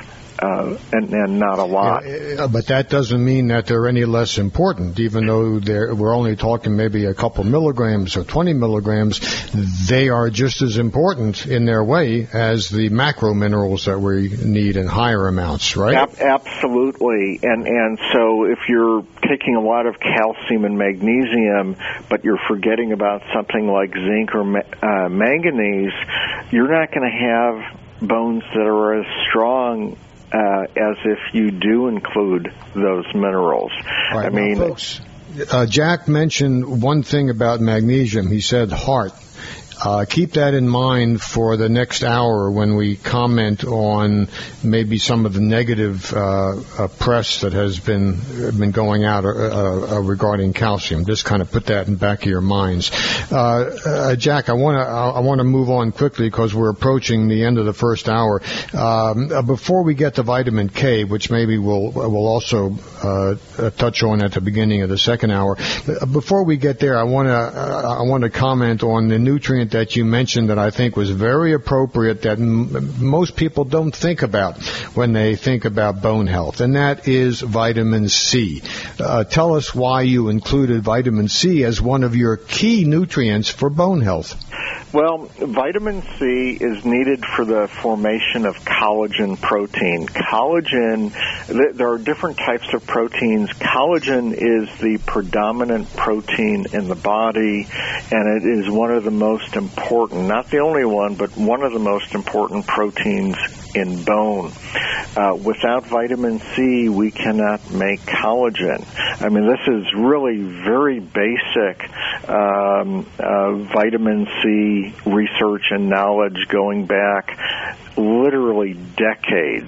uh, and, and not a lot. Yeah, but that doesn't mean that they're any less important, even though they're, we're only talking maybe a couple milligrams or twenty milligrams. They are just as important in their way as the macro minerals that we need in higher amounts, right? Ab- absolutely. And, and so if you're taking a lot of calcium and magnesium, but you're forgetting about something like zinc or ma- uh, manganese, you're not going to have bones that are as strong uh, as if you do include those minerals. Right, I mean, now, folks, uh, Jack mentioned one thing about magnesium. He said heart. Uh, keep that in mind for the next hour when we comment on maybe some of the negative uh, uh, press that has been been going out uh, uh, regarding calcium. Just kind of put that in the back of your minds. Uh, uh, Jack, I want to I want to move on quickly because we're approaching the end of the first hour. Um, uh, before we get to vitamin K, which maybe we'll we'll also uh, uh, touch on at the beginning of the second hour. Before we get there, I want to uh, I want to comment on the nutrient that you mentioned that I think was very appropriate that m- most people don't think about when they think about bone health, and that is vitamin C. Uh, tell us why you included vitamin C as one of your key nutrients for bone health. Well, vitamin C is needed for the formation of collagen protein. Collagen, th- there are different types of proteins. Collagen is the predominant protein in the body, and it is one of the most important, not the only one, but one of the most important proteins in bone. Uh, without vitamin C, we cannot make collagen. I mean, this is really very basic um, uh, vitamin C research and knowledge going back literally decades.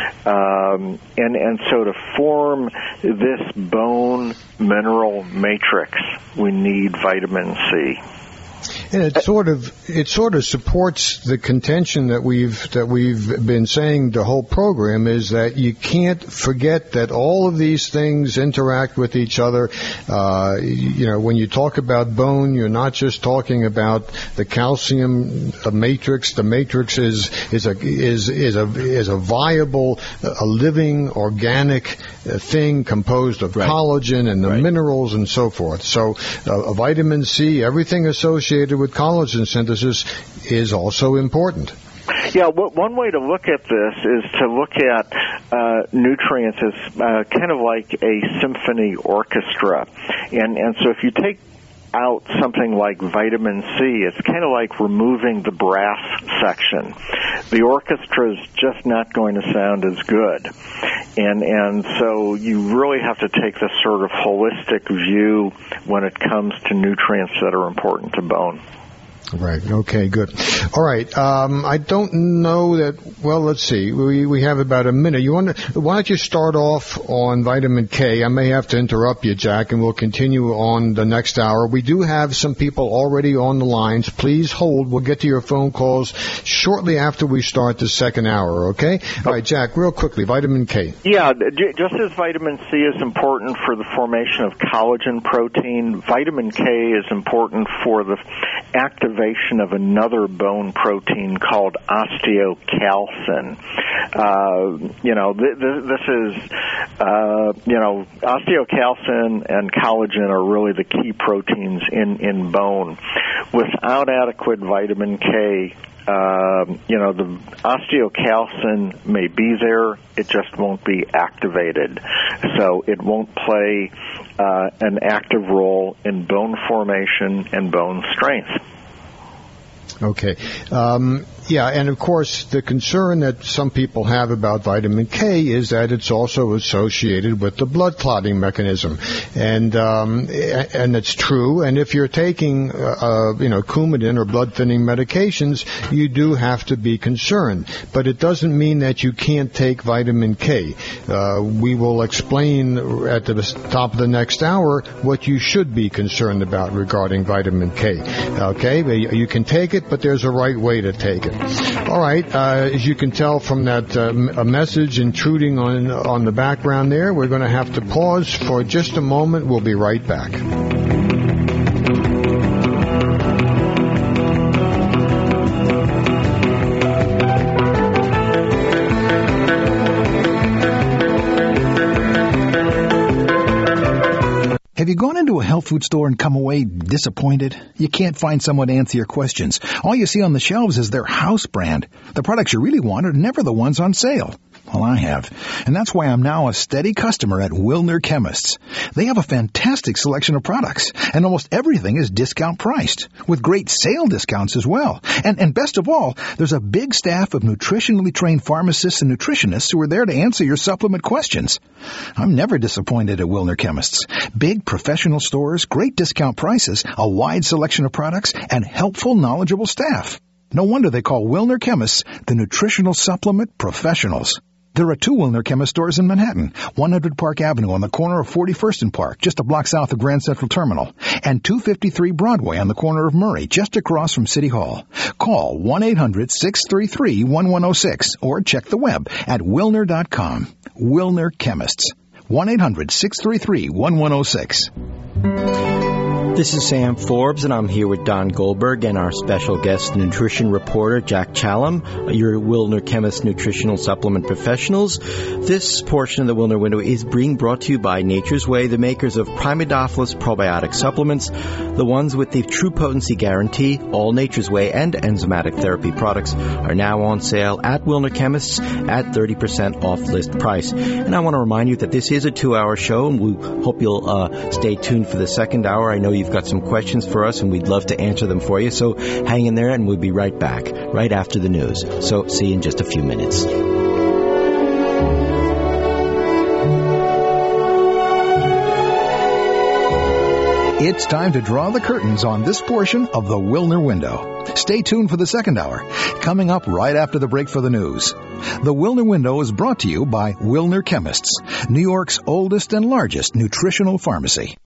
Um, and, and so to form this bone mineral matrix, we need vitamin C. And it sort of it sort of supports the contention that we've that we've been saying the whole program is that you can't forget that all of these things interact with each other. Uh, you know, when you talk about bone, you're not just talking about the calcium matrix. The matrix is is a is is a is a viable, a living organic thing composed of right. collagen and the right. minerals and so forth. So, uh, vitamin C, everything associated with collagen synthesis is also important. Yeah, well, one way to look at this is to look at uh, nutrients as uh, kind of like a symphony orchestra. And, and so if you take out something like vitamin C, it's kind of like removing the brass section. The orchestra is just not going to sound as good. And and so you really have to take this sort of holistic view when it comes to nutrients that are important to bone. Right. Okay, good. All right. Um, I don't know that, well, let's see. We we have about a minute. You want to, why don't you start off on vitamin K? I may have to interrupt you, Jack, and we'll continue on the next hour. We do have some people already on the lines. Please hold. We'll get to your phone calls shortly after we start the second hour, okay? All right, Jack, real quickly, vitamin K. Yeah, just as vitamin C is important for the formation of collagen protein, vitamin K is important for the activation of another bone protein called osteocalcin. Uh, you know, th- th- this is, uh, you know, osteocalcin and collagen are really the key proteins in, in bone. Without adequate vitamin K, Uh, you know, the osteocalcin may be there, it just won't be activated. So it won't play uh, an active role in bone formation and bone strength. Okay. Um, yeah, and of course, the concern that some people have about vitamin K is that it's also associated with the blood clotting mechanism. And um, and it's true. And if you're taking, uh, you know, Coumadin or blood thinning medications, you do have to be concerned. But it doesn't mean that you can't take vitamin K. Uh, we will explain at the top of the next hour what you should be concerned about regarding vitamin K. Okay? You can take it, but there's a right way to take it. All right. Uh, as you can tell from that uh, a message intruding on on the background there, we're going to have to pause for just a moment. We'll be right back. to a health food store and come away disappointed? You can't find someone to answer your questions. All you see on the shelves is their house brand. The products you really want are never the ones on sale. Well, I have. And that's why I'm now a steady customer at Wilner Chemists. They have a fantastic selection of products, and almost everything is discount priced, with great sale discounts as well. And, and best of all, there's a big staff of nutritionally trained pharmacists and nutritionists who are there to answer your supplement questions. I'm never disappointed at Wilner Chemists. Big professional stores, great discount prices, a wide selection of products, and helpful, knowledgeable staff. No wonder they call Wilner Chemists the nutritional supplement professionals. There are two Wilner Chemist stores in Manhattan, one hundred Park Avenue on the corner of forty-first and Park, just a block south of Grand Central Terminal, and two fifty-three Broadway on the corner of Murray, just across from City Hall. Call one eight hundred six three three one one zero six or check the web at wilner dot com. Wilner Chemists. one eight hundred six three three one one zero six. This is Sam Forbes, and I'm here with Don Goldberg and our special guest nutrition reporter, Jack Challam, your Wilner Chemist nutritional supplement professionals. This portion of the Wilner Window is being brought to you by Nature's Way, the makers of Primidophilus probiotic supplements, the ones with the true potency guarantee. All Nature's Way and enzymatic therapy products are now on sale at Wilner Chemists at thirty percent off list price. And I want to remind you that this is a two-hour show, and we hope you'll uh, stay tuned for the second hour. I know you've got some questions for us, and we'd love to answer them for you. So hang in there, and we'll be right back, right after the news. So see you in just a few minutes. It's time to draw the curtains on this portion of the Wilner Window. Stay tuned for the second hour, coming up right after the break for the news. The Wilner Window is brought to you by Wilner Chemists, New York's oldest and largest nutritional pharmacy.